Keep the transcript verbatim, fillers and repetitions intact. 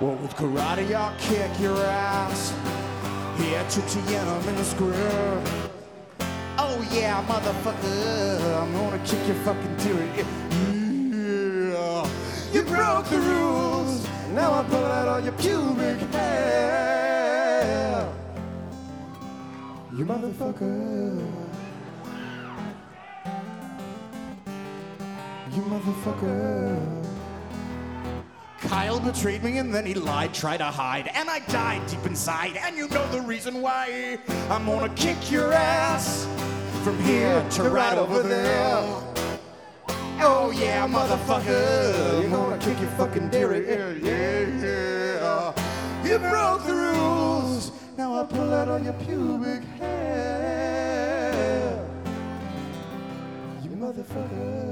Well, with karate, I'll kick your ass. Here to Tiananmen Square. Oh yeah, motherfucker, I'm gonna kick your fucking tear. Yeah, you broke the rules. Now I pull out all your pubic hair. You motherfucker. You motherfucker. Kyle betrayed me and then he lied, tried to hide, and I died deep inside, and you know the reason why. I'm gonna kick your ass from here to right over there. Oh yeah, motherfucker, you're gonna kick your fucking dairy. Yeah, yeah. You broke the rules. Now I pull out all your pubic hair. You motherfucker.